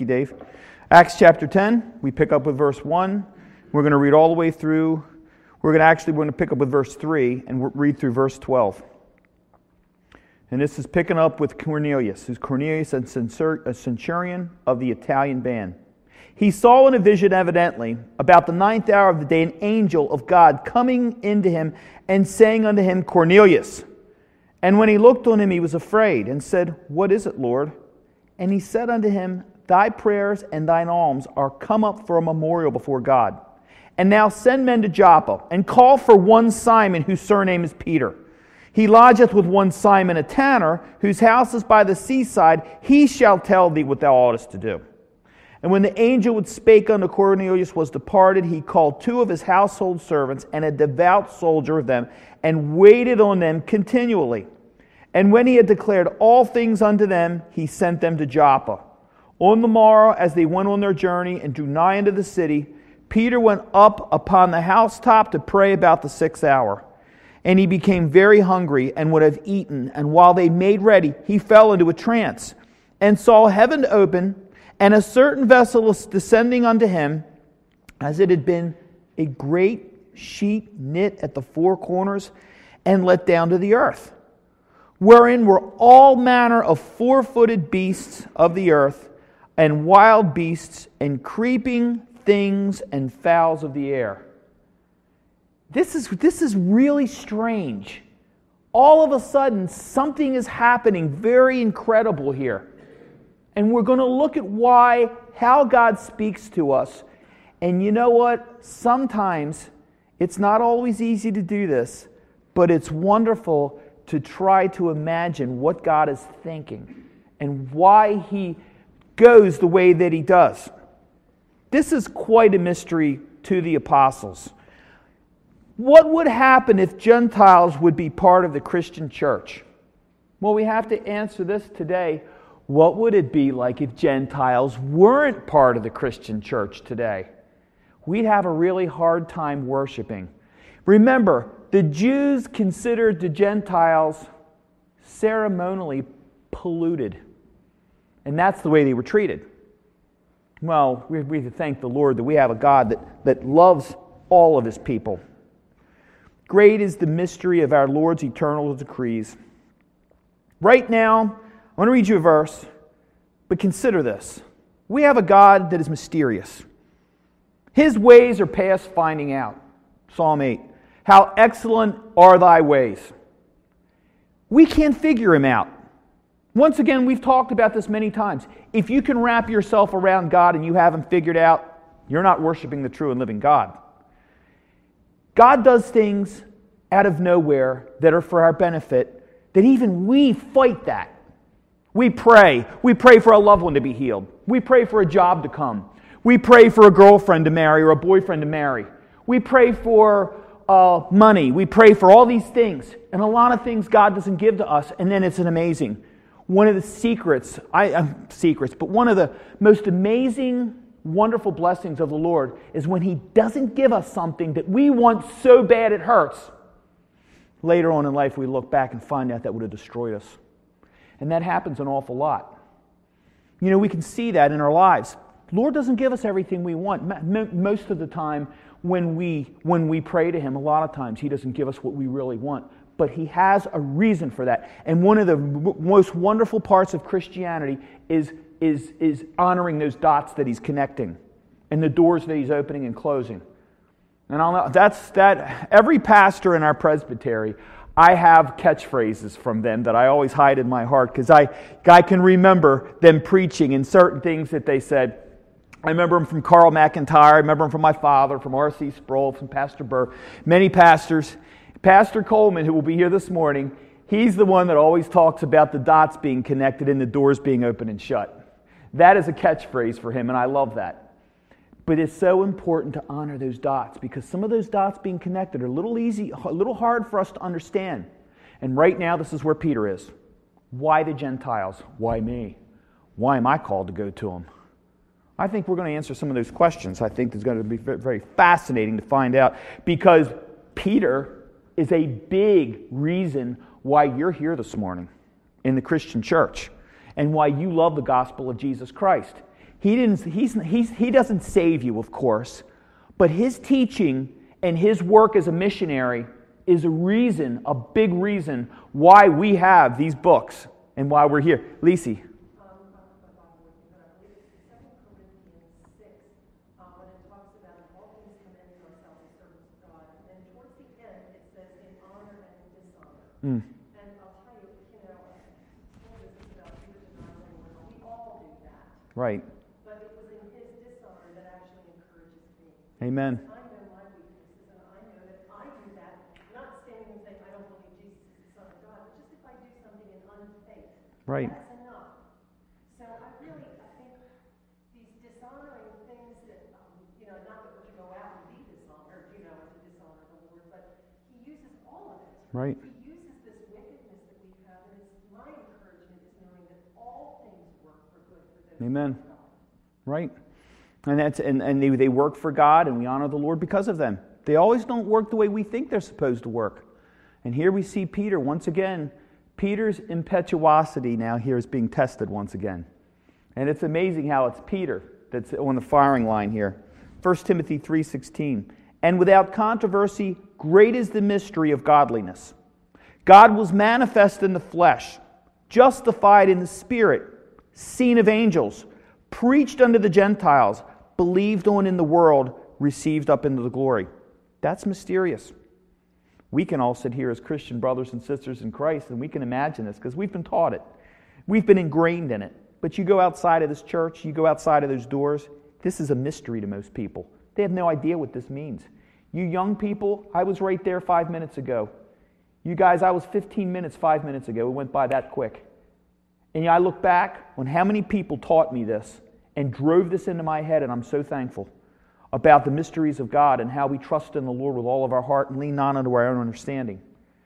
you, Dave. Acts chapter 10, we pick up with verse 1. We're going to read all the way through. We're going to pick up with verse 3 and read through verse 12. And this is picking up with Cornelius, who's Cornelius, a centurion of the Italian band. He saw in a vision, evidently, about the 9th hour of the day, an angel of God coming into him and saying unto him, Cornelius. And when he looked on him, he was afraid, and said, What is it, Lord? And he said unto him, Thy prayers and thine alms are come up for a memorial before God. And now send men to Joppa, and call for one Simon, whose surname is Peter. He lodgeth with one Simon a tanner, whose house is by the seaside. He shall tell thee what thou oughtest to do. And when the angel which spake unto Cornelius was departed, he called 2 of his household servants, and a devout soldier of them, and waited on them continually. And when he had declared all things unto them, he sent them to Joppa. On the morrow, as they went on their journey and drew nigh unto the city, Peter went up upon the housetop to pray about the 6th hour. And he became very hungry and would have eaten. And while they made ready, he fell into a trance, and saw heaven open, and a certain vessel descending unto him, as it had been a great sheet knit at the 4 corners, and let down to the earth, wherein were all manner of 4-footed beasts of the earth, and wild beasts, and creeping things, and fowls of the air. This is really strange. All of a sudden, something is happening very incredible here. And we're going to look at how God speaks to us. And you know what? Sometimes it's not always easy to do this, but it's wonderful to try to imagine what God is thinking and why He goes the way that He does. This is quite a mystery to the apostles. What would happen if Gentiles would be part of the Christian church? Well, we have to answer this today. What would it be like if Gentiles weren't part of the Christian church today? We'd have a really hard time worshiping. Remember, the Jews considered the Gentiles ceremonially polluted. And that's the way they were treated. Well, we thank the Lord that we have a God that loves all of His people. Great is the mystery of our Lord's eternal decrees. Right now, I want to read you a verse, but consider this. We have a God that is mysterious. His ways are past finding out. Psalm 8. How excellent are thy ways. We can't figure Him out. Once again, we've talked about this many times. If you can wrap yourself around God and you haven't figured out, you're not worshiping the true and living God. God does things out of nowhere that are for our benefit, that even we fight that. We pray. We pray for a loved one to be healed. We pray for a job to come. We pray for a girlfriend to marry or a boyfriend to marry. We pray for money. We pray for all these things. And a lot of things God doesn't give to us, and then it's an amazing. One of the secrets, but one of the most amazing, wonderful blessings of the Lord is when He doesn't give us something that we want so bad it hurts. Later on in life, we look back and find out that would have destroyed us. And that happens an awful lot. You know, we can see that in our lives. The Lord doesn't give us everything we want. Most of the time, when we pray to Him, a lot of times He doesn't give us what we really want. But He has a reason for that. And one of the most wonderful parts of Christianity is honoring those dots that He's connecting and the doors that He's opening and closing. And every pastor in our presbytery, I have catchphrases from them that I always hide in my heart because I can remember them preaching and certain things that they said. I remember them from Carl McIntyre. I remember them from my father, from R.C. Sproul, from Pastor Burr. Many pastors. Pastor Coleman, who will be here this morning, he's the one that always talks about the dots being connected and the doors being open and shut. That is a catchphrase for him, and I love that. But it's so important to honor those dots because some of those dots being connected are a little hard for us to understand. And right now, this is where Peter is. Why the Gentiles? Why me? Why am I called to go to them? I think we're going to answer some of those questions. I think it's going to be very fascinating to find out because Peter is a big reason why you're here this morning in the Christian church and why you love the gospel of Jesus Christ. He doesn't save you, of course, but his teaching and his work as a missionary is a big reason why we have these books and why we're here. Lisi. Mm. And I'll tell you, this is about Peter's denial, we all do that. Right. But it was in his dishonor that actually encourages me. Amen. I know my weaknesses, and I know that I do that, not standing and saying, I don't believe Jesus is the Son of God, but just if I do something in unfaith, right. That's enough. So I think these dishonoring things that, not that we're to go out and be dishonored, and to dishonor the Lord, but he uses all of it. Right. Amen. Right. And they work for God, and we honor the Lord because of them. They always don't work the way we think they're supposed to work. And here we see Peter once again. Peter's impetuosity now here is being tested once again. And it's amazing how it's Peter that's on the firing line here. 1 Timothy 3:16. And without controversy, great is the mystery of godliness. God was manifest in the flesh, justified in the spirit, seen of angels, preached unto the Gentiles, believed on in the world, received up into the glory. That's mysterious. We can all sit here as Christian brothers and sisters in Christ, and we can imagine this because we've been taught it. We've been ingrained in it. But you go outside of this church, you go outside of those doors, this is a mystery to most people. They have no idea what this means. You young people, I was right there 5 minutes ago. You guys, I was 15 minutes 5 minutes ago. It went by that quick. And I look back on how many people taught me this and drove this into my head, and I'm so thankful about the mysteries of God and how we trust in the Lord with all of our heart and lean not unto our own understanding.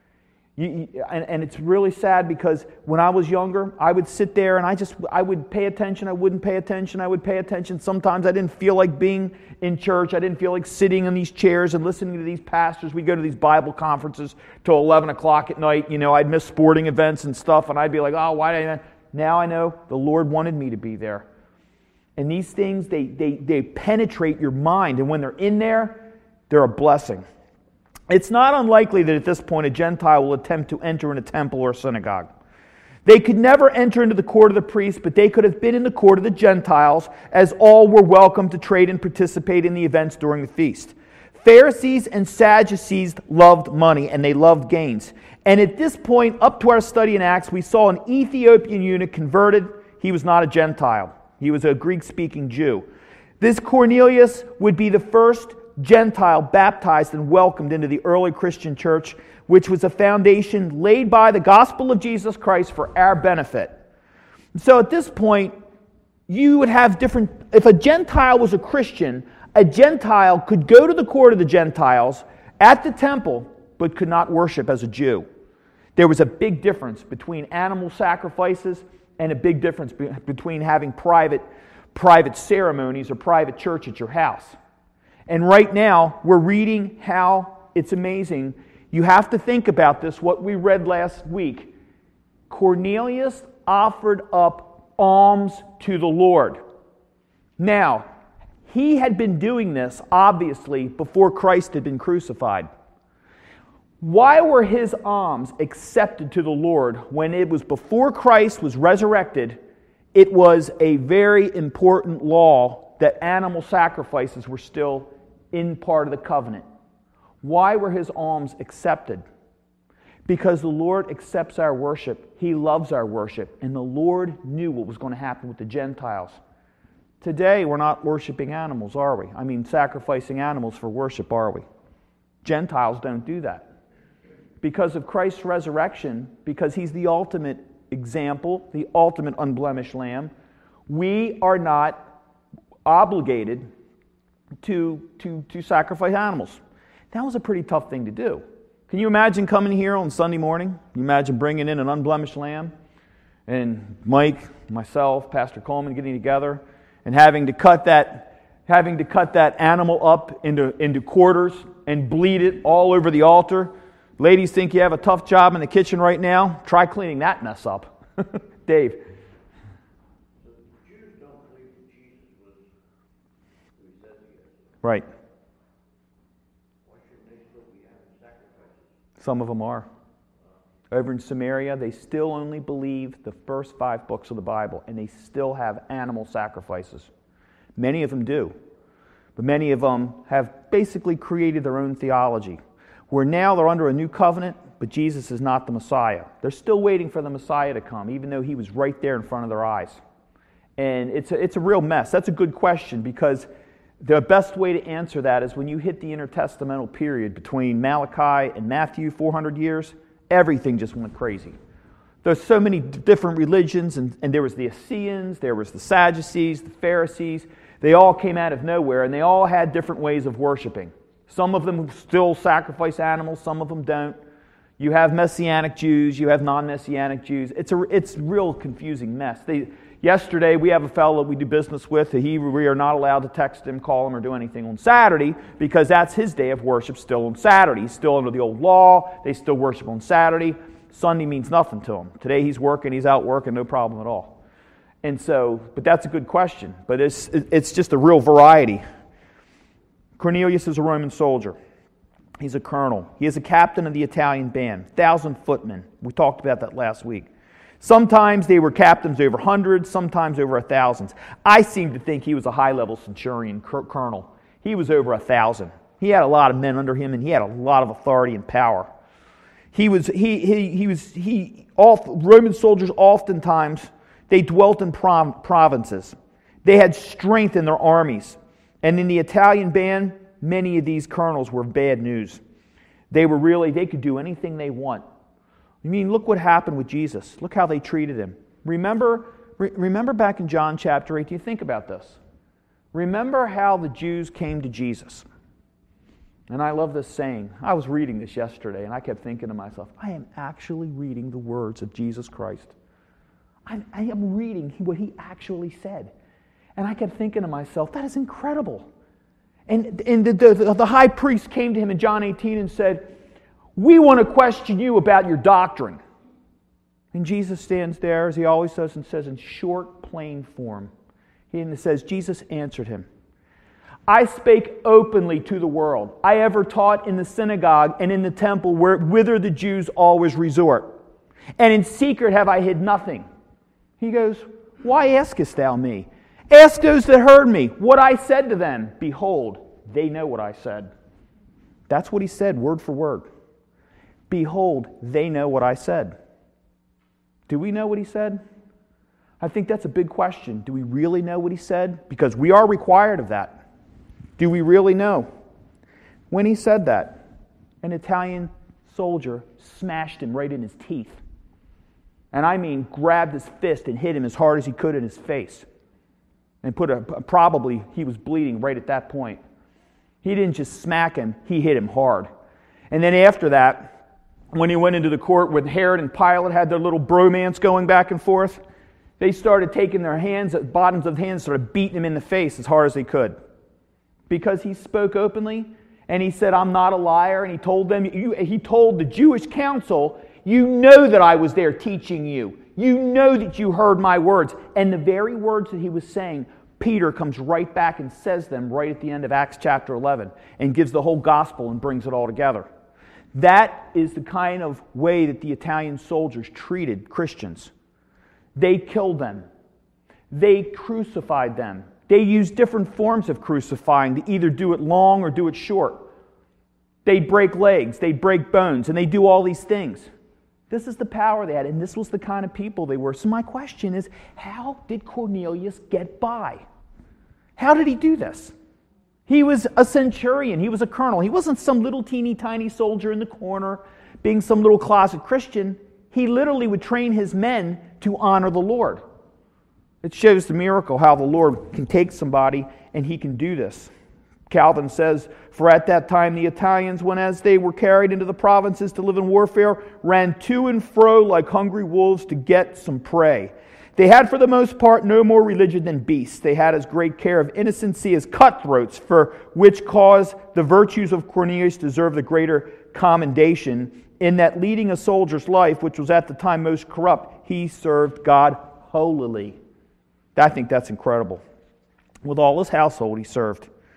And it's really sad because when I was younger, I would sit there and I would pay attention, I wouldn't pay attention, I would pay attention. Sometimes I didn't feel like being in church. I didn't feel like sitting in these chairs and listening to these pastors. We'd go to these Bible conferences till 11 o'clock at night. I'd miss sporting events and stuff, and I'd be like, oh, why did I? Now I know the Lord wanted me to be there. And these things, they penetrate your mind, and when they're in there, they're a blessing. It's not unlikely that at this point a Gentile will attempt to enter in a temple or a synagogue. They could never enter into the court of the priests, but they could have been in the court of the Gentiles, as all were welcome to trade and participate in the events during the feast. Pharisees and Sadducees loved money, and they loved gains. And at this point, up to our study in Acts, we saw an Ethiopian eunuch converted. He was not a Gentile. He was a Greek-speaking Jew. This Cornelius would be the first Gentile baptized and welcomed into the early Christian church, which was a foundation laid by the gospel of Jesus Christ for our benefit. So at this point, you would have different... If a Gentile was a Christian, a Gentile could go to the court of the Gentiles at the temple, but could not worship as a Jew. There was a big difference between animal sacrifices and a big difference between having private ceremonies or private church at your house. And right now, we're reading how it's amazing. You have to think about this, what we read last week. Cornelius offered up alms to the Lord. Now, he had been doing this, obviously, before Christ had been crucified. Why were his alms accepted to the Lord when it was before Christ was resurrected? It was a very important law that animal sacrifices were still in part of the covenant. Why were his alms accepted? Because the Lord accepts our worship. He loves our worship. And the Lord knew what was going to happen with the Gentiles. Today, we're not worshiping animals, are we? I mean, sacrificing animals for worship, are we? Gentiles don't do that. Because of Christ's resurrection, because he's the ultimate example, the ultimate unblemished lamb, we are not obligated to sacrifice animals. That was a pretty tough thing to do. Can you imagine coming here on Sunday morning? Can you imagine bringing in an unblemished lamb? And Mike, myself, Pastor Coleman getting together and having to cut that animal up into quarters and bleed it all over the altar. Ladies think you have a tough job in the kitchen right now? Try cleaning that mess up. Dave. The Jews don't believe that Jesus Right. Why shouldn't they still be having sacrifices? Some of them are. Over in Samaria, they still only believe the first 5 books of the Bible, and they still have animal sacrifices. Many of them do. But many of them have basically created their own theology, where now they're under a new covenant, but Jesus is not the Messiah. They're still waiting for the Messiah to come, even though he was right there in front of their eyes. And it's a real mess. That's a good question, because the best way to answer that is when you hit the intertestamental period between Malachi and Matthew, 400 years, everything just went crazy. There's so many different religions, and there was the Essenes, there was the Sadducees, the Pharisees. They all came out of nowhere, and they all had different ways of worshiping. Some of them still sacrifice animals, some of them don't. You have Messianic Jews, you have non-Messianic Jews. It's a real confusing mess. Yesterday, we have a fellow that we do business with. We are not allowed to text him, call him, or do anything on Saturday because that's his day of worship still on Saturday. He's still under the old law. They still worship on Saturday. Sunday means nothing to him. Today he's working, he's out working, no problem at all. And so, but that's a good question. But it's just a real variety. Cornelius is a Roman soldier. He's a colonel. He is a captain of the Italian band, 1,000 footmen. We talked about that last week. Sometimes they were captains over hundreds, sometimes over 1,000s. I seem to think he was a high-level centurion, colonel. He was over 1,000. He had a lot of men under him, and he had a lot of authority and power. Roman soldiers oftentimes, they dwelt in provinces. They had strength in their armies. And in the Italian band, many of these colonels were bad news. They could do anything they want. I mean, look what happened with Jesus. Look how they treated him. Remember back in John chapter 8, do you think about this? Remember how the Jews came to Jesus. And I love this saying. I was reading this yesterday, and I kept thinking to myself, I am actually reading the words of Jesus Christ. I am reading what he actually said. And I kept thinking to myself, that is incredible. And the high priest came to him in John 18 and said, we want to question you about your doctrine. And Jesus stands there, as he always does, and says in short, plain form. He says, Jesus answered him, I spake openly to the world. I ever taught in the synagogue and in the temple whither the Jews always resort. And in secret have I hid nothing. He goes, why askest thou me? Ask those that heard me what I said to them. Behold, they know what I said. That's what he said, word for word. Behold, they know what I said. Do we know what he said? I think that's a big question. Do we really know what he said? Because we are required of that. Do we really know? When he said that, an Italian soldier smashed him right in his teeth. And I mean, grabbed his fist and hit him as hard as he could in his face. And probably he was bleeding right at that point. He didn't just smack him, he hit him hard. And then after that, when he went into the court when Herod and Pilate had their little bromance going back and forth, they started taking their hands, at bottoms of hands, started beating him in the face as hard as they could. Because he spoke openly, and he said, I'm not a liar, and he told the Jewish council, you know that I was there teaching you. You know that you heard my words. And the very words that he was saying, Peter comes right back and says them right at the end of Acts chapter 11 and gives the whole gospel and brings it all together. That is the kind of way that the Italian soldiers treated Christians. They killed them. They crucified them. They used different forms of crucifying to either do it long or do it short. They'd break legs, they'd break bones, and they do all these things. This is the power they had, and this was the kind of people they were. So my question is, how did Cornelius get by? How did he do this? He was a centurion. He was a colonel. He wasn't some little teeny tiny soldier in the corner being some little closet Christian. He literally would train his men to honor the Lord. It shows the miracle how the Lord can take somebody and he can do this. Calvin says, for at that time the Italians, when as they were carried into the provinces to live in warfare, ran to and fro like hungry wolves to get some prey. They had for the most part no more religion than beasts. They had as great care of innocency as cutthroats, for which cause the virtues of Cornelius deserve the greater commendation, in that leading a soldier's life, which was at the time most corrupt, he served God holily. I think that's incredible. With all his household he served.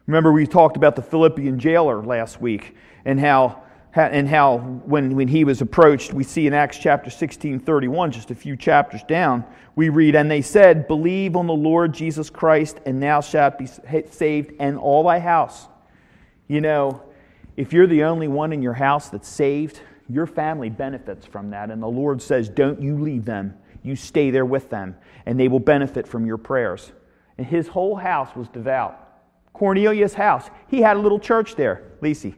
Remember, we talked about the Philippian jailer last week and how when he was approached, we see in Acts chapter 16:31, just a few chapters down, we read, "And they said, Believe on the Lord Jesus Christ, and thou shalt be saved, and all thy house." You know, if you're the only one in your house that's saved, your family benefits from that. And the Lord says, don't you leave them. You stay there with them, and they will benefit from your prayers. And his whole house was devout. Cornelius' house, he had a little church there. Lisi.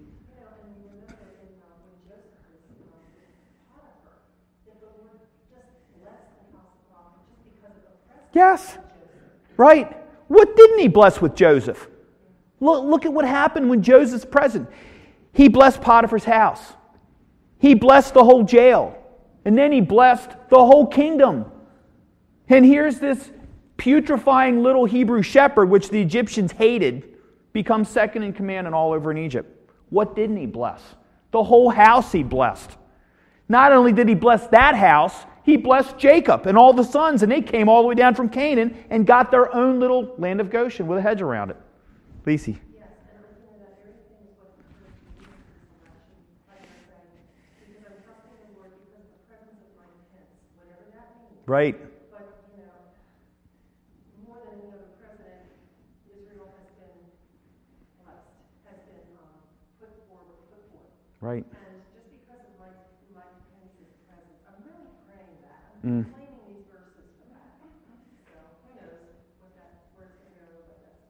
Yes, right. What didn't he bless with Joseph? Look at what happened when Joseph's present. He blessed Potiphar's house. He blessed the whole jail. And then he blessed the whole kingdom. And here's this putrefying little Hebrew shepherd, which the Egyptians hated, becomes second in command and all over in Egypt. What didn't he bless? The whole house he blessed. Not only did he bless that house, he blessed Jacob and all the sons, and they came all the way down from Canaan and got their own little land of Goshen with a hedge around it. Lisi. Yes, and listen to that very thing is what the church needs in this election, like you're saying, because I'm trusting the Lord because the presence of my tents, whatever that means. Right. But, you know, more than any other president, Israel has been blessed, has been put forth. Right. And just because of Mike Pence's presence, I'm really praying that. I'm claiming these verses for that. So who knows where it's going to go, but that's...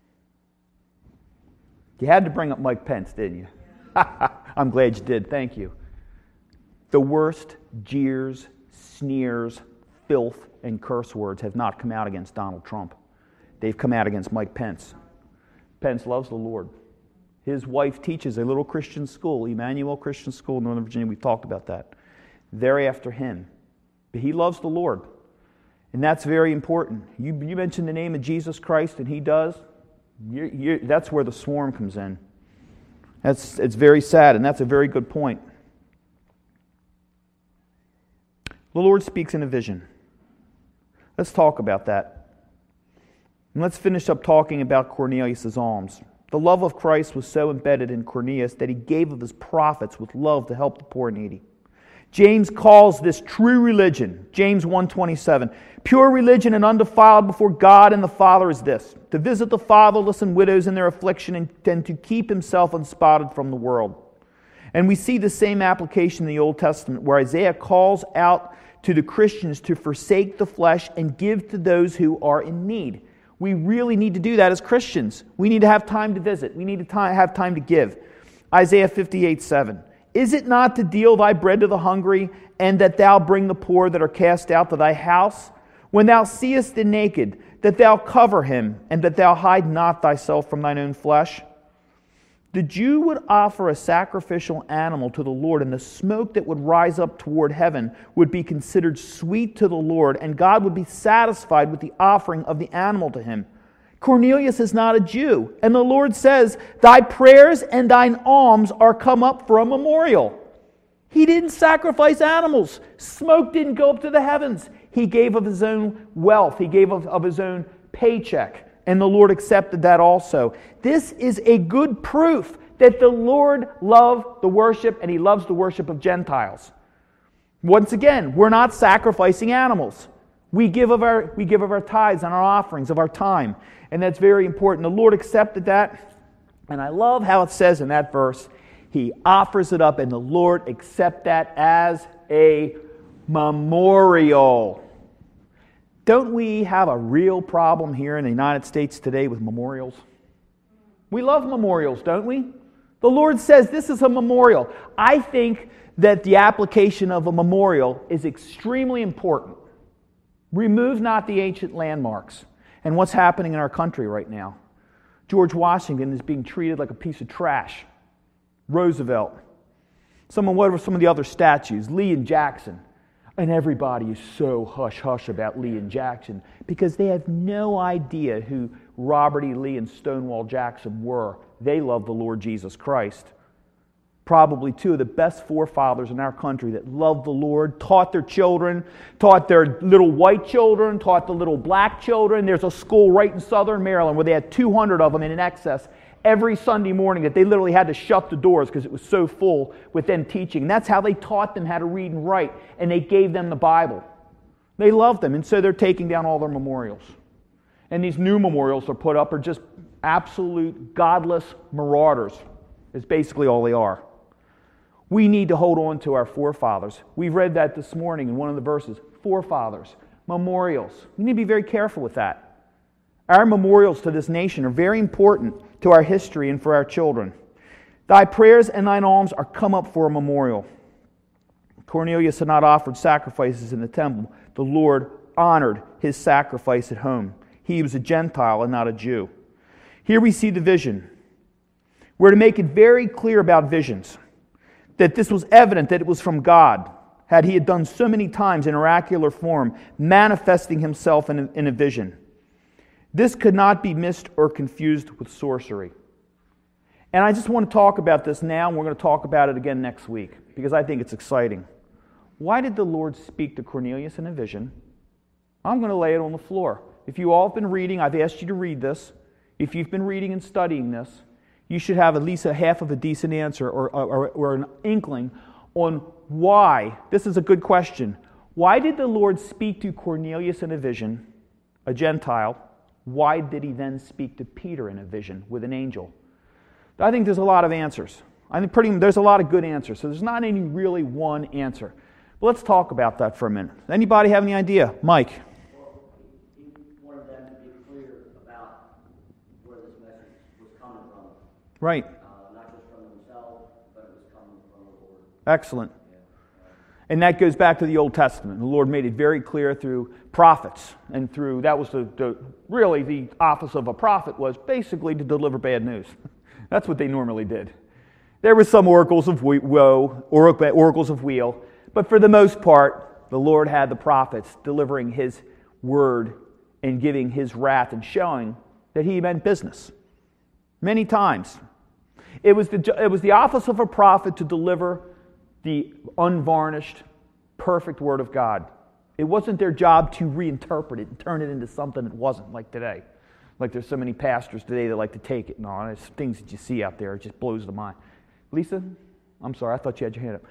You had to bring up Mike Pence, didn't you? Yeah. I'm glad you did. Thank you. The worst jeers, sneers, filth, and curse words have not come out against Donald Trump. They've come out against Mike Pence. Pence loves the Lord. His wife teaches a little Christian school, Emmanuel Christian School in Northern Virginia. We've talked about that. They're after him. But he loves the Lord. And that's very important. You mention the name of Jesus Christ, and he does. That's where the swarm comes in. It's very sad, and that's a very good point. The Lord speaks in a vision. Let's talk about that. And let's finish up talking about Cornelius' alms. The love of Christ was so embedded in Cornelius that he gave of his profits with love to help the poor and needy. James calls this true religion, James 1:27. Pure religion and undefiled before God and the Father is this, to visit the fatherless and widows in their affliction and to keep himself unspotted from the world. And we see the same application in the Old Testament where Isaiah calls out to the Christians to forsake the flesh and give to those who are in need. We really need to do that as Christians. We need to have time to visit. We need to have time to give. Isaiah 58:7. Is it not to deal thy bread to the hungry, and that thou bring the poor that are cast out to thy house? When thou seest the naked, that thou cover him, and that thou hide not thyself from thine own flesh? The Jew would offer a sacrificial animal to the Lord, and the smoke that would rise up toward heaven would be considered sweet to the Lord, and God would be satisfied with the offering of the animal to him. Cornelius is not a Jew, and the Lord says, thy prayers and thine alms are come up for a memorial. He didn't sacrifice animals. Smoke didn't go up to the heavens. He gave of his own wealth. He gave of his own paycheck, and the Lord accepted that also. This is a good proof that the Lord loved the worship, and he loves the worship of Gentiles. Once again, we're not sacrificing animals. We give of our tithes and our offerings, of our time. And that's very important. The Lord accepted that. And I love how it says in that verse, he offers it up and the Lord accepts that as a memorial. Don't we have a real problem here in the United States today with memorials? We love memorials, don't we? The Lord says this is a memorial. I think that the application of a memorial is extremely important. Remove not the ancient landmarks. And what's happening in our country right now? George Washington is being treated like a piece of trash. Roosevelt. What were some of the other statues? Lee and Jackson. And everybody is so hush-hush about Lee and Jackson because they have no idea who Robert E. Lee and Stonewall Jackson were. They love the Lord Jesus Christ. probably two of the best forefathers in our country that loved the Lord, taught their children, taught their little white children, taught the little black children. There's a school right in southern Maryland where they had 200 of them in excess every Sunday morning that they literally had to shut the doors because it was so full with them teaching. And that's how they taught them how to read and write, and they gave them the Bible. They loved them, and so they're taking down all their memorials. And these new memorials they're put up are just absolute godless marauders, is basically all they are. We need to hold on to our forefathers. We've read that this morning in one of the verses. Forefathers, memorials. We need to be very careful with that. Our memorials to this nation are very important to our history and for our children. Thy prayers and thine alms are come up for a memorial. Cornelius had not offered sacrifices in the temple. The Lord honored his sacrifice at home. He was a Gentile and not a Jew. Here we see the vision. We're to make it very clear about visions, that this was evident that it was from God, had he had done so many times in oracular form, manifesting himself in a vision. This could not be missed or confused with sorcery. And I just want to talk about this now, and we're going to talk about it again next week, because I think it's exciting. Why did the Lord speak to Cornelius in a vision? I'm going to lay it on the floor. If you all have been reading, I've asked you to read this. If you've been reading and studying this, you should have at least a half of a decent answer or an inkling on why. This is a good question. Why did the Lord speak to Cornelius in a vision, a Gentile? Why did he then speak to Peter in a vision with an angel? I think there's a lot of answers. I think there's a lot of good answers. So there's not any really one answer. But let's talk about that for a minute. Anybody have any idea? Mike? Well, he wanted them to be clear about where this message was coming from. Right. Not just from themselves, but it was coming from the Lord. Excellent. And that goes back to the Old Testament. The Lord made it very clear through prophets, and that was really the office of a prophet was basically to deliver bad news. That's what they normally did. There were some oracles of woe, oracles of weal, but for the most part, the Lord had the prophets delivering his word and giving his wrath and showing that he meant business. Many times. It was the office of a prophet to deliver the unvarnished, perfect Word of God. It wasn't their job to reinterpret it and turn it into something it wasn't, like today. Like there's so many pastors today that like to take it and all. There's things that you see out there, it just blows the mind. Lisa, I'm sorry, I thought you had your hand up.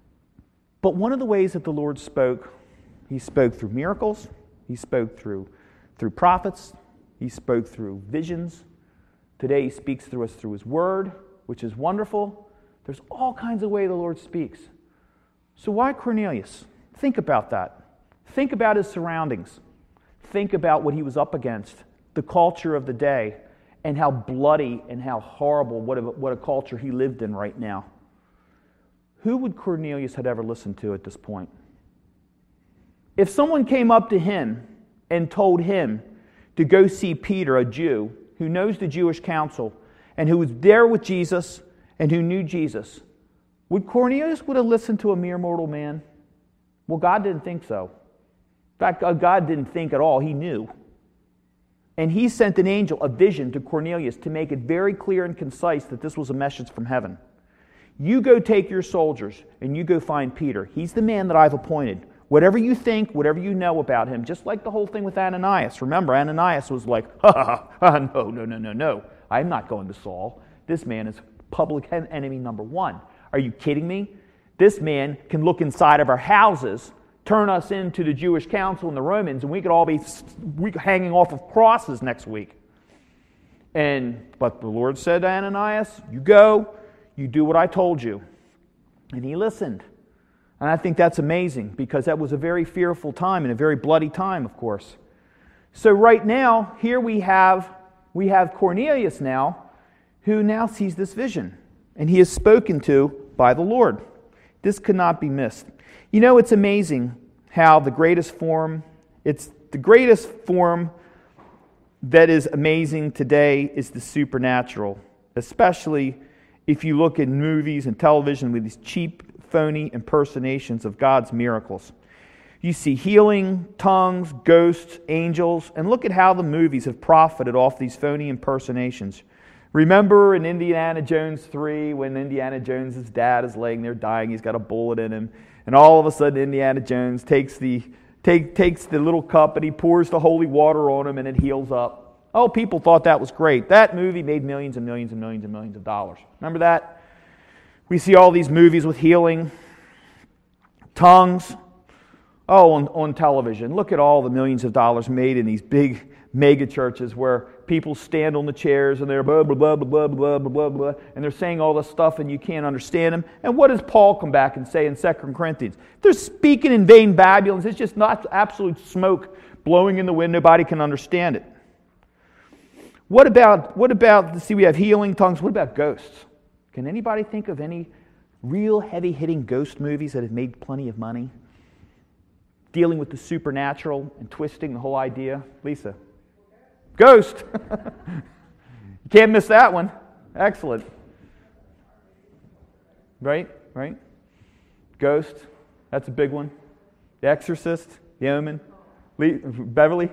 But one of the ways that the Lord spoke, he spoke through miracles, he spoke through prophets, he spoke through visions. Today he speaks through us through his Word, which is wonderful. There's all kinds of ways the Lord speaks. So why Cornelius? Think about that. Think about his surroundings. Think about what he was up against, the culture of the day, and how bloody and how horrible, what a culture he lived in right now. Who would Cornelius had ever listened to at this point? If someone came up to him and told him to go see Peter, a Jew, who knows the Jewish council, and who was there with Jesus, and who knew Jesus, would Cornelius have listened to a mere mortal man? Well, God didn't think so. In fact, God didn't think at all. He knew. And he sent an angel, a vision to Cornelius to make it very clear and concise that this was a message from heaven. You go take your soldiers and you go find Peter. He's the man that I've appointed. Whatever you think, whatever you know about him, just like the whole thing with Ananias. Remember, Ananias was like, no. I'm not going to Saul. This man is public enemy number one. Are you kidding me? This man can look inside of our houses, turn us into the Jewish council and the Romans, and we could all be hanging off of crosses next week. But the Lord said to Ananias, you go, you do what I told you. And he listened. And I think that's amazing because that was a very fearful time and a very bloody time, of course. So right now, here we have Cornelius now, who now sees this vision. And he is spoken to by the Lord. This could not be missed. You know, it's amazing how the greatest form that is amazing today is the supernatural, especially if you look at movies and television with these cheap, phony impersonations of God's miracles. You see healing, tongues, ghosts, angels, and look at how the movies have profited off these phony impersonations. Remember in Indiana Jones 3 when Indiana Jones' dad is laying there dying, he's got a bullet in him, and all of a sudden Indiana Jones takes the little cup and he pours the holy water on him and it heals up. Oh, people thought that was great. That movie made millions and millions and millions and millions of dollars. Remember that? We see all these movies with healing, tongues. Oh, on television. Look at all the millions of dollars made in these big mega churches where people stand on the chairs and they're blah, blah, blah, blah, blah, blah, blah, blah, and they're saying all this stuff and you can't understand them. And what does Paul come back and say in 2 Corinthians? They're speaking in vain babblings. It's just not absolute smoke blowing in the wind. Nobody can understand it. What about, see, we have healing, tongues. What about ghosts? Can anybody think of any real heavy-hitting ghost movies that have made plenty of money? Dealing with the supernatural and twisting the whole idea. Lisa? Ghost! You can't miss that one. Excellent. Right? Ghost. That's a big one. The Exorcist. The Omen. Beverly?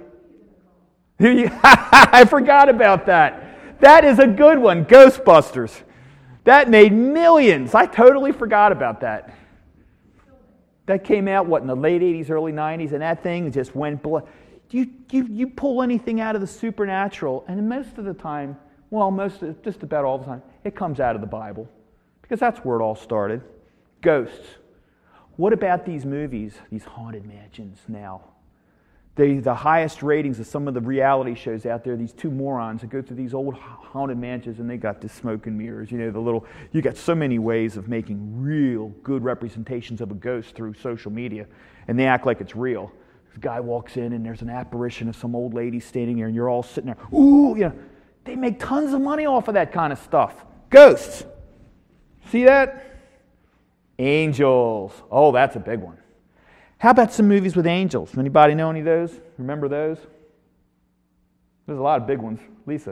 I forgot about that. That is a good one. Ghostbusters. That made millions. I totally forgot about that. That came out, in the late 80s, early 90s, and that thing just went... You pull anything out of the supernatural, and most of the time, just about all the time, it comes out of the Bible. Because that's where it all started. Ghosts. What about these movies, these haunted mansions now? The highest ratings of some of the reality shows out there, these two morons that go to these old haunted mansions and they got the smoke and mirrors, you got so many ways of making real good representations of a ghost through social media, and they act like it's real. This guy walks in and there's an apparition of some old lady standing there and you're all sitting there, ooh, they make tons of money off of that kind of stuff. Ghosts. See that? Angels. Oh, that's a big one. How about some movies with angels? Anybody know any of those? Remember those? There's a lot of big ones. Lisa?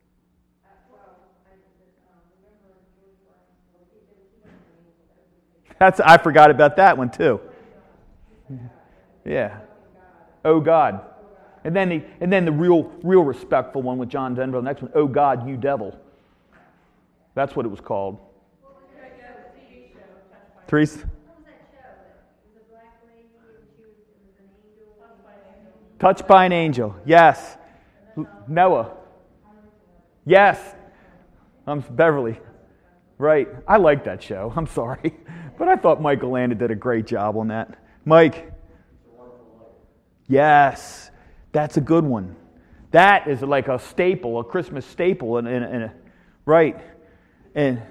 I forgot about that one too. Yeah. Oh God. And then the real respectful one with John Denver. The next one, Oh God, You Devil. That's what it was called. Therese? Touched by an Angel. Yes. Noah. Yes. Beverly. Right. I like that show. I'm sorry. But I thought Michael Landon did a great job on that. Mike. Yes. That's a good one. That is like a staple, a Christmas staple. Right. And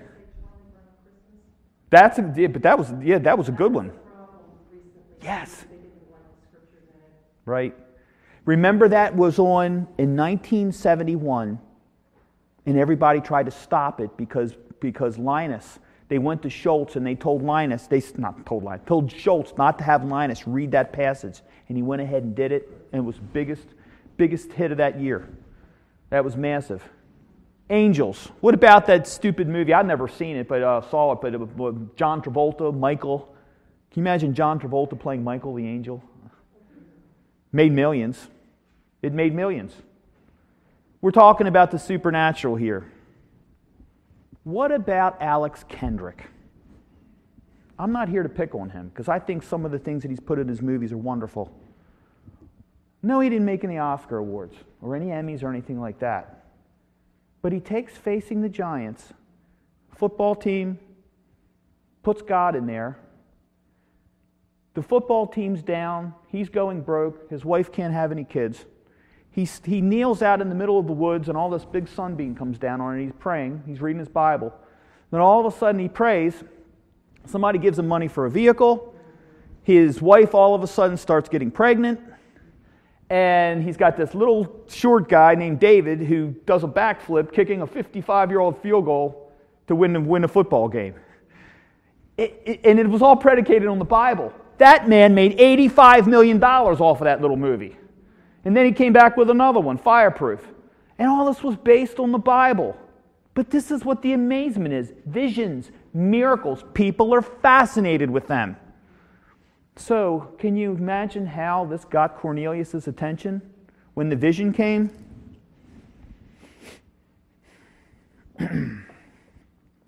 that was a good one. Yes. Right. Remember that was on in 1971, and everybody tried to stop it because Linus, they went to Schultz and they told told Schultz not to have Linus read that passage, and he went ahead and did it, and it was the biggest hit of that year. That was massive. Angels. What about that stupid movie? I've never seen it, but saw it. But it was John Travolta, Michael. Can you imagine John Travolta playing Michael the angel? Made millions. It made millions. We're talking about the supernatural here. What about Alex Kendrick? I'm not here to pick on him because I think some of the things that he's put in his movies are wonderful. No, he didn't make any Oscar awards or any Emmys or anything like that. But he takes Facing the Giants, football team, puts God in there. The football team's down. He's going broke. His wife can't have any kids. He kneels out in the middle of the woods, and all this big sunbeam comes down on it. He's praying. He's reading his Bible. Then all of a sudden he prays. Somebody gives him money for a vehicle. His wife all of a sudden starts getting pregnant. And he's got this little short guy named David who does a backflip, kicking a 55-year-old field goal to win a football game. And it was all predicated on the Bible. That man made $85 million off of that little movie. And then he came back with another one, Fireproof. And all this was based on the Bible. But this is what the amazement is. Visions, miracles. People are fascinated with them. So, can you imagine how this got Cornelius' attention when the vision came?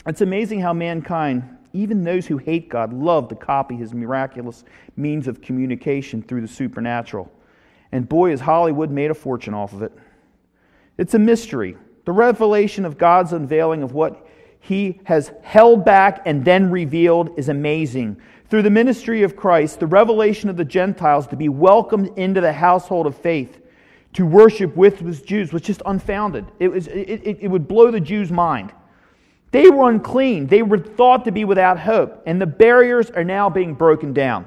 It's amazing how mankind, even those who hate God, love to copy his miraculous means of communication through the supernatural. And boy, has Hollywood made a fortune off of it. It's a mystery. The revelation of God's unveiling of what he has held back and then revealed is amazing. Through the ministry of Christ, the revelation of the Gentiles to be welcomed into the household of faith, to worship with the Jews, was just unfounded. It would blow the Jews' mind. They were unclean. They were thought to be without hope. And the barriers are now being broken down.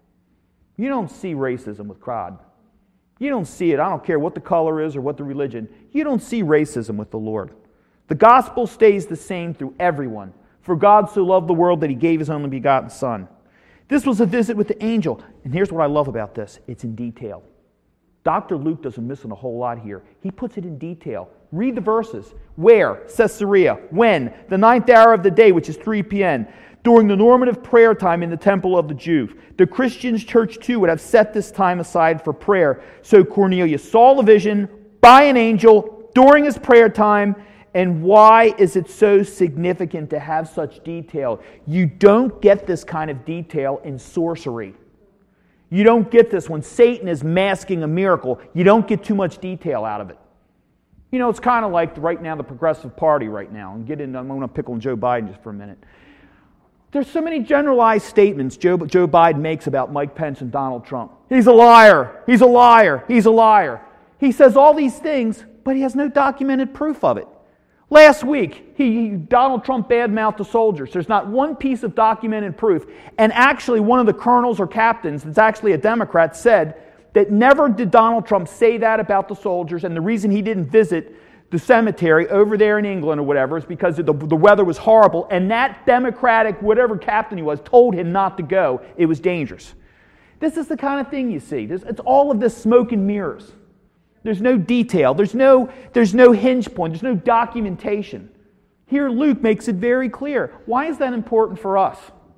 You don't see racism with God. You don't see it. I don't care what the color is or what the religion. You don't see racism with the Lord. The gospel stays the same through everyone. For God so loved the world that he gave his only begotten Son. This was a visit with the angel. And here's what I love about this. It's in detail. Dr. Luke doesn't miss a whole lot here. He puts it in detail. Read the verses. Where? Caesarea. When? The 9th hour of the day, which is 3 p.m. During the normative prayer time in the temple of the Jews. The Christians' church too would have set this time aside for prayer. So Cornelius saw the vision by an angel during his prayer time. And why is it so significant to have such detail? You don't get this kind of detail in sorcery. You don't get this when Satan is masking a miracle. You don't get too much detail out of it. You know, it's kind of like right now the Progressive Party right now. I'm going to pick on Joe Biden just for a minute. There's so many generalized statements Joe Biden makes about Mike Pence and Donald Trump. He's a liar. He's a liar. He's a liar. He says all these things, but he has no documented proof of it. Last week, Donald Trump badmouthed the soldiers. There's not one piece of documented proof. And actually, one of the colonels or captains, that's actually a Democrat, said that never did Donald Trump say that about the soldiers, and the reason he didn't visit the cemetery over there in England or whatever is because the weather was horrible, and that Democratic, whatever captain he was, told him not to go. It was dangerous. This is the kind of thing you see. It's all of this smoke and mirrors. There's no detail. There's no hinge point. There's no documentation. Here Luke makes it very clear. Why is that important for us?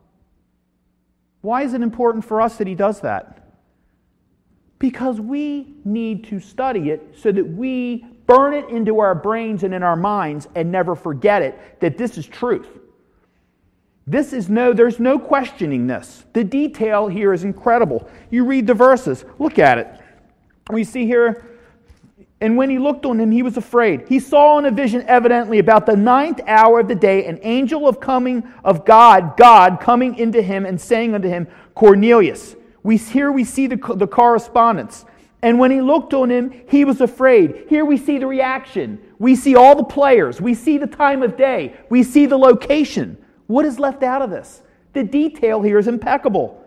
Why is it important for us that he does that? Because we need to study it so that we burn it into our brains and in our minds and never forget it, that this is truth. There's no questioning this. The detail here is incredible. You read the verses. Look at it. We see here, and when he looked on him, he was afraid. He saw in a vision evidently about the 9th hour of the day, an angel of God coming into him and saying unto him, Cornelius. Here we see the correspondence. And when he looked on him, he was afraid. Here we see the reaction. We see all the players. We see the time of day. We see the location. What is left out of this? The detail here is impeccable.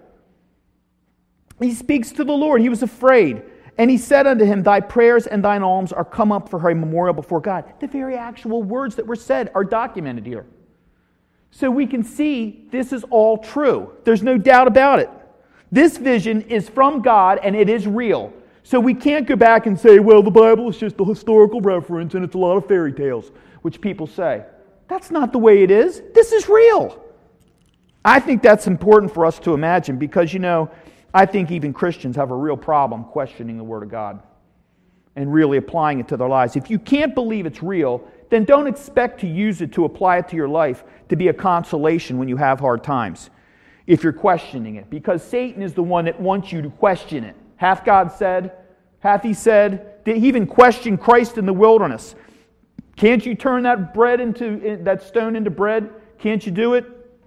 He speaks to the Lord. He was afraid. And he said unto him, Thy prayers and thine alms are come up for a memorial before God. The very actual words that were said are documented here. So we can see this is all true. There's no doubt about it. This vision is from God and it is real. So we can't go back and say, well, the Bible is just a historical reference and it's a lot of fairy tales, which people say. That's not the way it is. This is real. I think that's important for us to imagine because, I think even Christians have a real problem questioning the Word of God and really applying it to their lives. If you can't believe it's real, then don't expect to use it to apply it to your life to be a consolation when you have hard times, if you're questioning it. Because Satan is the one that wants you to question it. Hath God said? Hath he said? Did he even question Christ in the wilderness? Can't you turn that stone into bread? Can't you do it?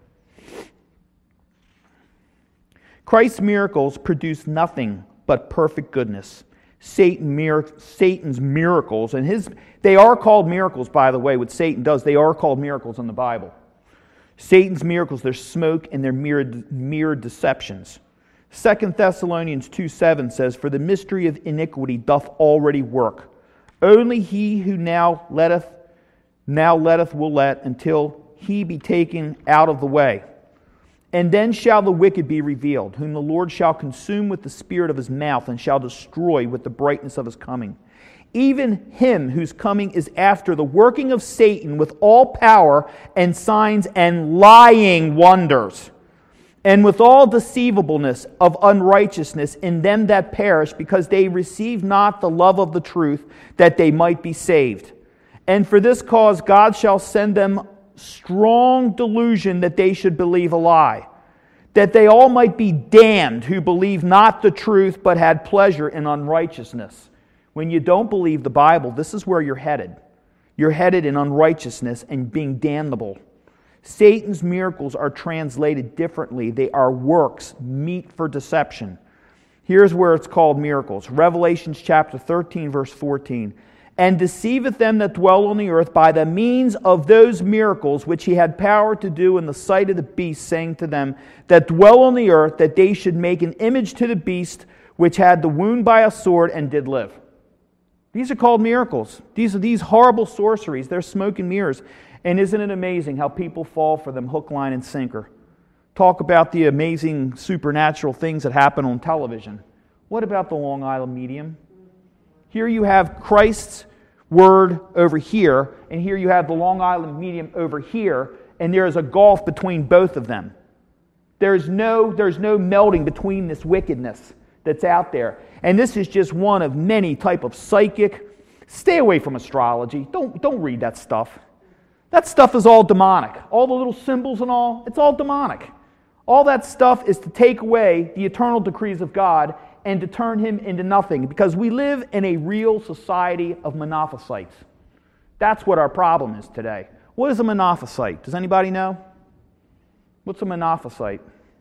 Christ's miracles produce nothing but perfect goodness. Satan's miracles, and they are called miracles, by the way, what Satan does, they are called miracles in the Bible. Satan's miracles, they're smoke and they're mere deceptions. 2 Thessalonians 2:7 says, For the mystery of iniquity doth already work. Only he who now letteth will let until he be taken out of the way. And then shall the wicked be revealed, whom the Lord shall consume with the spirit of his mouth and shall destroy with the brightness of his coming. Even him whose coming is after the working of Satan with all power and signs and lying wonders, and with all deceivableness of unrighteousness in them that perish, because they receive not the love of the truth, that they might be saved. And for this cause God shall send them strong delusion that they should believe a lie, that they all might be damned who believe not the truth but had pleasure in unrighteousness. When you don't believe the Bible, this is where you're headed. You're headed in unrighteousness and being damnable. Satan's miracles are translated differently. They are works, meat for deception. Here's where it's called miracles. Revelation chapter 13, verse 14. And deceiveth them that dwell on the earth by the means of those miracles which he had power to do in the sight of the beast, saying to them that dwell on the earth, that they should make an image to the beast which had the wound by a sword and did live. These are called miracles. These are these horrible sorceries. They're smoke and mirrors. And isn't it amazing how people fall for them hook, line, and sinker? Talk about the amazing supernatural things that happen on television. What about the Long Island medium? Here you have Christ's word over here, and here you have the Long Island medium over here, and there is a gulf between both of them. There's no melding between this wickedness that's out there. And this is just one of many type of psychic. Stay away from astrology. Don't read that stuff. That stuff is all demonic. All the little symbols and all, it's all demonic. All that stuff is to take away the eternal decrees of God and to turn him into nothing, because we live in a real society of monophysites. That's what our problem is today. What is a monophysite? Does anybody know? What's a monophysite?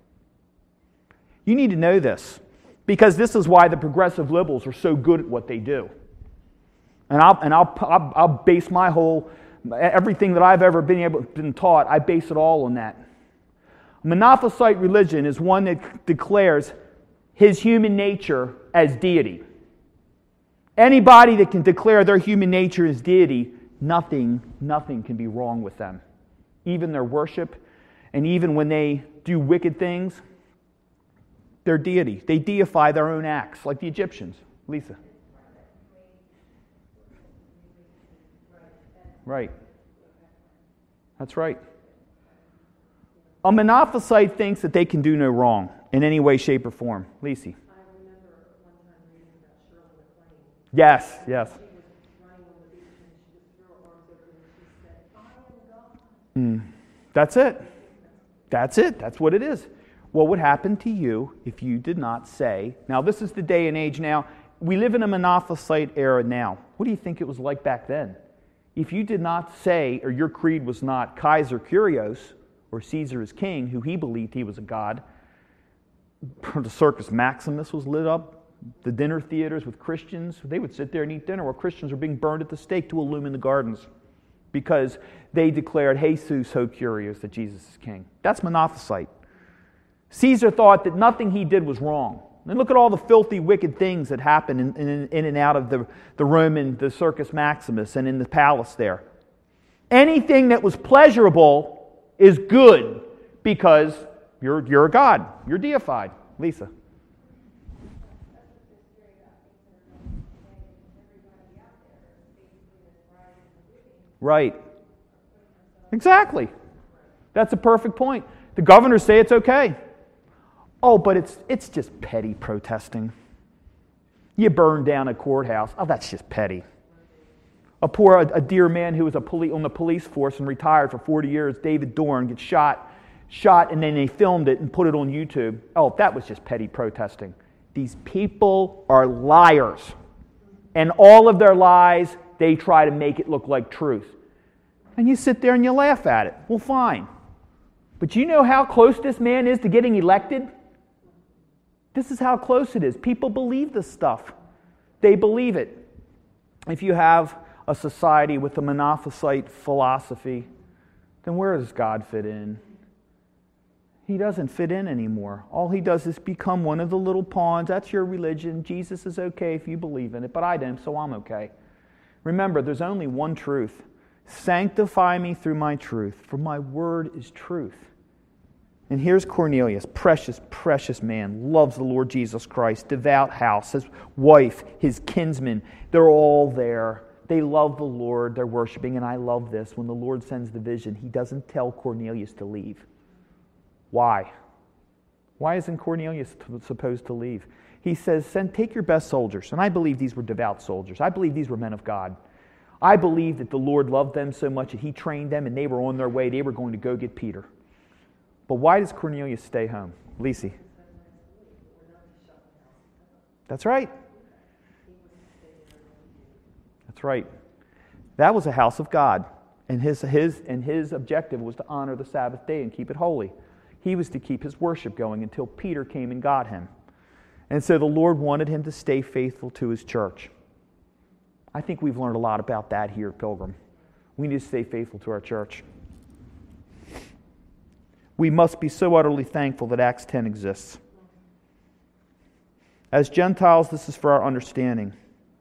You need to know this, because this is why the progressive liberals are so good at what they do. And I'll base my whole, everything that I've ever been taught, I base it all on that. Monophysite religion is one that declares his human nature as deity. Anybody that can declare their human nature as deity, nothing can be wrong with them. Even their worship, and even when they do wicked things, they're deity. They deify their own acts, like the Egyptians. Lisa. Right. That's right. A monophysite thinks that they can do no wrong in any way, shape, or form. Lisi. I remember one time reading about Shirley MacLaine. Yes. She was running on the beach and she just threw her arms open and she said, I am God. That's it. That's it. That's what it is. What would happen to you if you did not say, now this is the day and age now, we live in a monophysite era now. What do you think it was like back then? If you did not say, or your creed was not Kaiser Kyrios, or Caesar is king, who he believed he was a god, the Circus Maximus was lit up, the dinner theaters with Christians, they would sit there and eat dinner while Christians were being burned at the stake to illumine the gardens because they declared Jesus ho Kyrios, that Jesus is king. That's monophysite. Caesar thought that nothing he did was wrong. And look at all the filthy, wicked things that happened in and out of the Roman, the Circus Maximus, and in the palace there. Anything that was pleasurable is good because you're a god. You're deified. Lisa. Right. Exactly. That's a perfect point. The governors say it's okay. Oh, but it's just petty protesting. You burn down a courthouse. Oh, that's just petty. A dear man who was on the police force and retired for 40 years, David Dorn, gets shot, and then they filmed it and put it on YouTube. Oh, that was just petty protesting. These people are liars. And all of their lies, they try to make it look like truth. And you sit there and you laugh at it. Well, fine. But you know how close this man is to getting elected? This is how close it is. People believe this stuff. They believe it. If you have a society with a monophysite philosophy, then where does God fit in? He doesn't fit in anymore. All he does is become one of the little pawns. That's your religion. Jesus is okay if you believe in it, but I don't, so I'm okay. Remember, there's only one truth. Sanctify me through my truth, for my word is truth. And here's Cornelius, precious, precious man, loves the Lord Jesus Christ, devout house, his wife, his kinsmen, they're all there. They love the Lord, they're worshiping, and I love this. When the Lord sends the vision, he doesn't tell Cornelius to leave. Why? Why isn't Cornelius supposed to leave? He says, take your best soldiers. And I believe these were devout soldiers. I believe these were men of God. I believe that the Lord loved them so much that he trained them and they were on their way. They were going to go get Peter. But why does Cornelius stay home? Lisi. That's right. That's right. That was a house of God. And his objective was to honor the Sabbath day and keep it holy. He was to keep his worship going until Peter came and got him. And so the Lord wanted him to stay faithful to his church. I think we've learned a lot about that here at Pilgrim. We need to stay faithful to our church. We must be so utterly thankful that Acts 10 exists. As Gentiles, this is for our understanding.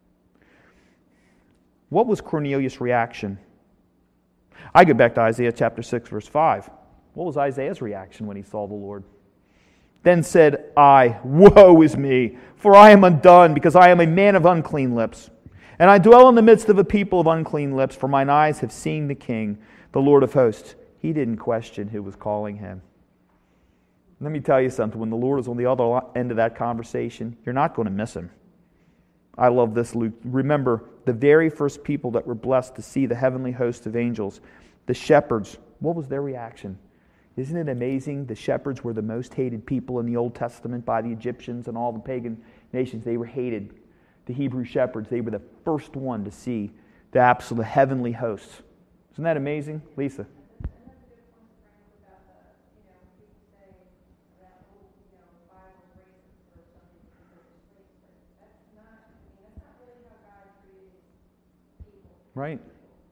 What was Cornelius' reaction? I go back to Isaiah chapter 6, verse 5. What was Isaiah's reaction when he saw the Lord? Then said I, woe is me, for I am undone, because I am a man of unclean lips. And I dwell in the midst of a people of unclean lips, for mine eyes have seen the King, the Lord of hosts. He didn't question who was calling him. Let me tell you something. When the Lord is on the other end of that conversation, you're not going to miss him. I love this, Luke. Remember, the very first people that were blessed to see the heavenly host of angels, the shepherds, what was their reaction? Isn't it amazing? The shepherds were the most hated people in the Old Testament by the Egyptians and all the pagan nations. They were hated. The Hebrew shepherds, they were the first one to see the absolute heavenly hosts. Isn't that amazing? Lisa? Right.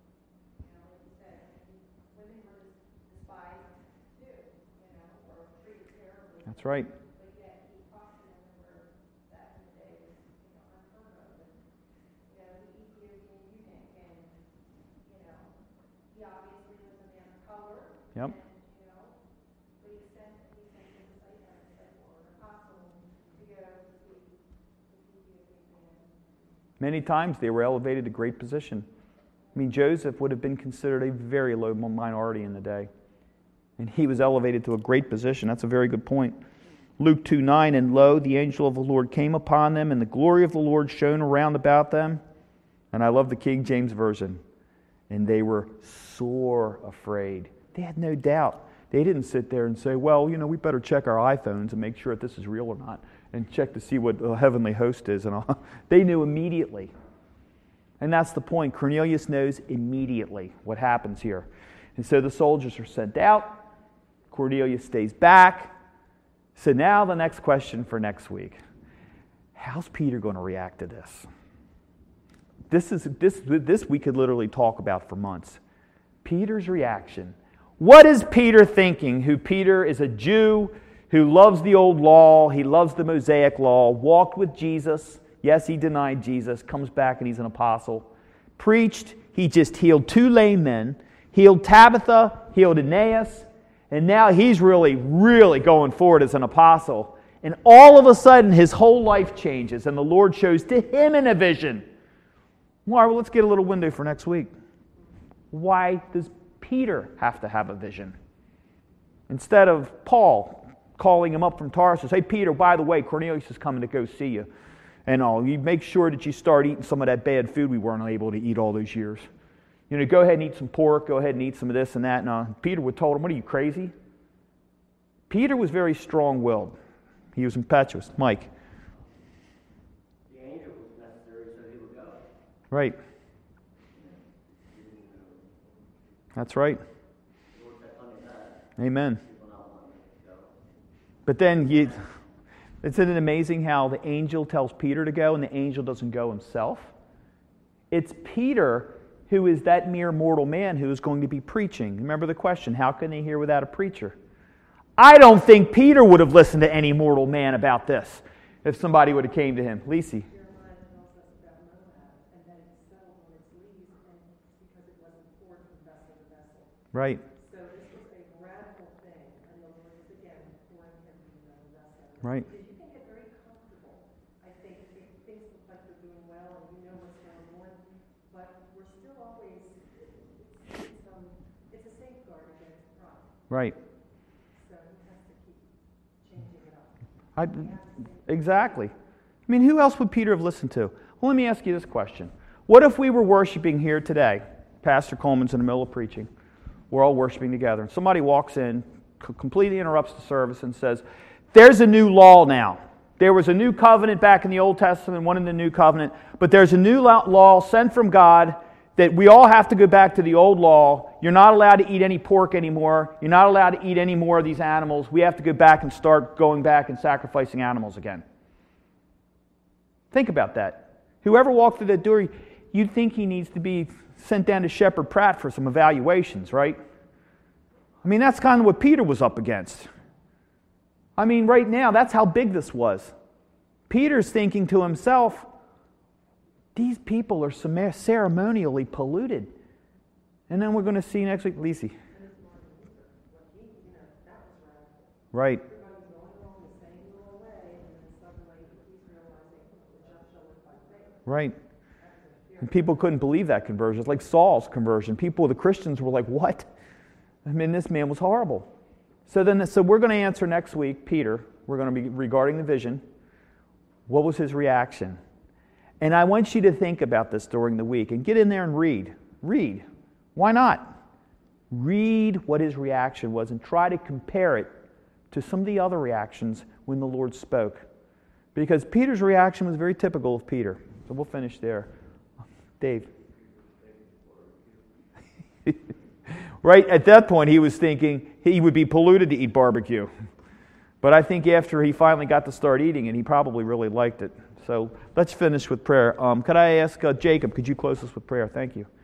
That's right. Yep. Many times they were elevated to great position. I mean, Joseph would have been considered a very low minority in the day. And he was elevated to a great position. That's a very good point. Luke 2:9, and lo, the angel of the Lord came upon them, and the glory of the Lord shone around about them. And I love the King James Version. And they were sore afraid. They had no doubt. They didn't sit there and say, well, we better check our iPhones and make sure that this is real or not, and check to see what a heavenly host is. And all. They knew immediately. And that's the point. Cornelius knows immediately what happens here. And so the soldiers are sent out. Cornelius stays back. So now the next question for next week. How's Peter going to react to this? This we could literally talk about for months. Peter's reaction. What is Peter thinking? Peter is a Jew who loves the old law. He loves the Mosaic law. Walked with Jesus. Yes, he denied Jesus. Comes back and he's an apostle. Preached. He just healed 2 lame men. Healed Tabitha. Healed Aeneas. And now he's really, really going forward as an apostle. And all of a sudden, his whole life changes. And the Lord shows to him in a vision. All right, well, let's get a little window for next week. Why does Peter have to have a vision? Instead of Paul calling him up from Tarsus, hey, Peter, by the way, Cornelius is coming to go see you. And you make sure that you start eating some of that bad food we weren't able to eat all those years. Go ahead and eat some pork, go ahead and eat some of this and that. And Peter would told him, what are you, crazy? Peter was very strong-willed. He was impetuous. Mike? The angel was necessary so he would go. Right. That's right. Amen. But then, isn't it amazing how the angel tells Peter to go and the angel doesn't go himself? It's Peter who is that mere mortal man who is going to be preaching. Remember the question, how can they hear without a preacher? I don't think Peter would have listened to any mortal man about this if somebody would have came to him. Lisi. Right. So this was a radical thing, and the Lord is again pouring him into the vessel. Right. Because you can get very comfortable. I think if things look like they're doing well and you know what's going on, but we're still always, it's a safeguard against pride. Right. So he has to keep changing it up. Exactly. I mean, who else would Peter have listened to? Well, let me ask you this question. What if we were worshiping here today? Pastor Coleman's in the middle of preaching. We're all worshiping together. And somebody walks in, completely interrupts the service and says, there's a new law now. There was a new covenant back in the Old Testament, one in the New Covenant, but there's a new law sent from God that we all have to go back to the old law. You're not allowed to eat any pork anymore. You're not allowed to eat any more of these animals. We have to go back and start going back and sacrificing animals again. Think about that. Whoever walked through that door, you'd think he needs to be sent down to Shepherd Pratt for some evaluations, right? I mean, that's kind of what Peter was up against. I mean, right now, that's how big this was. Peter's thinking to himself, these people are ceremonially polluted. And then we're going to see next week, Lisi. Right. Right. And people couldn't believe that conversion. It's like Saul's conversion. The Christians were like, what? I mean, this man was horrible. So we're going to answer next week, Peter. We're going to be regarding the vision. What was his reaction? And I want you to think about this during the week and get in there and read. Read. Why not? Read what his reaction was and try to compare it to some of the other reactions when the Lord spoke. Because Peter's reaction was very typical of Peter. So we'll finish there. Dave. Right at that point, he was thinking he would be polluted to eat barbecue. But I think after he finally got to start eating it, he probably really liked it. So let's finish with prayer. Could I ask Jacob, could you close us with prayer? Thank you.